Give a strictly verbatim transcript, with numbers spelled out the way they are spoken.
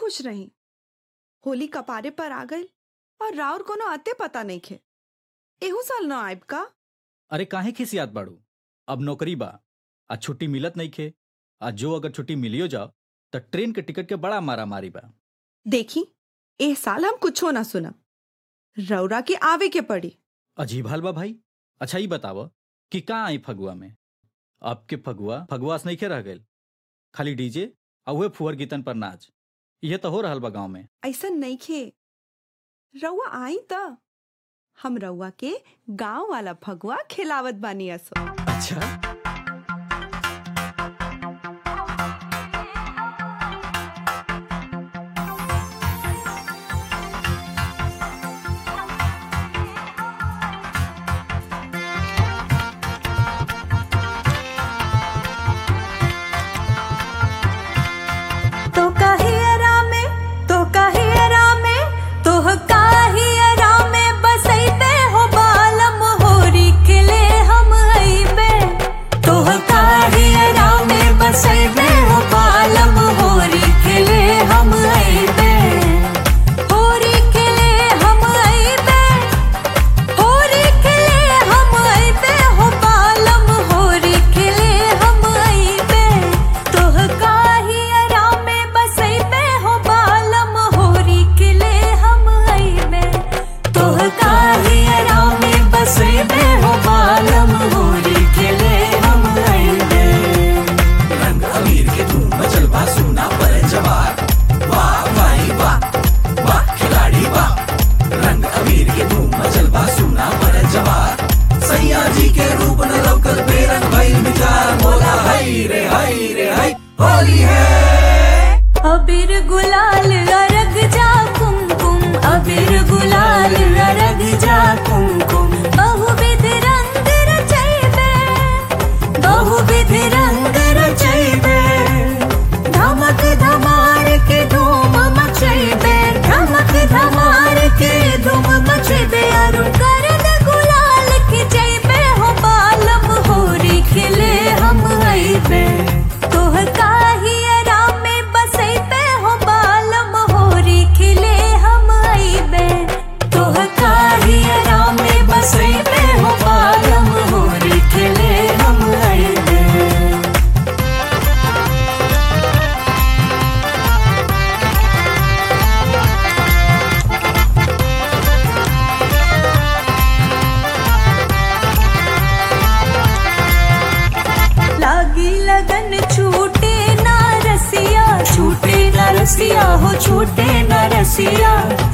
खुश रही। होली कपारे पर आ गई और राउर कोनो आते पता नहीं खे। एहू साल न आयब का? अरे काहे खिसियात बाड़ू? अब नौकरी बा, आज छुट्टी मिलत नहीं खे। आज जो अगर छुट्टी मिलियो जाओ तो ट्रेन के टिकट के बड़ा मारा मारी बा। देखी ए साल हम कुछो ना सुनब, रौरा के आवे के पड़ी। अजीब हाल बा भाई। अच्छा ही बताव कि कहाँ आई फगुआ में? आपके फगुआ फगुआस नहीं खे रह गए, खाली डीजे और उहे फुहर गीतन पर नाच, यह तो हो रहल बा गाँव में। ऐसा नहीं खे, रउआ आई त हम रउआ के गांव वाला फगुआ खिलावत बानी असो। अच्छा तो काहियरा में तो काहियरा में तो काहियरा में बसैबे हो बालम होरी खिले हम अइबे। तो काहियरा में बसैबे हो बालम होरी खिले हम अइबे। होरी खिले हम अइबे, होरी खिले हम अइबे हो बालम होरी खिले हम अइबे। तो काहियरा में बसैबे हो बालम होरी खिले हम अइबे। तो काहियरा में बसैबे हो बालम होरी खिले हम अइबे। रंग अबीर के धूम मचल बा सोना पर जवार, वाह भाई वाह वाह खिलाड़ी वाह। रंग अबीर के धूम मचल बा सोना पर जवार, सैया जी के रूप न लौकल बेरंग भइल विचार, बोला हई रे हई रे हई होली है। अबीर गुलाल अरग जा कुमकुम, अबीर गुलाल अरग जा कुमकुम। बहुविध रंग रचैबे, बहुविध रंग रचैबे। धमक धमार के धूम मचैबे, धमक धमार के धूम मचैबे। अरुण करन गुलाल खिचैबे हो बालम होरी खिले हम अइबे। तोह काहियरा में बसैबे हो बालम होरी खिले हम अइबे। तोह काहियरा में बसैबे हो बालम होरी खिले हम अइबे। लागी लगन छूटे ना रसिया, छूटे ना रसिया हो छूटे ना रसिया।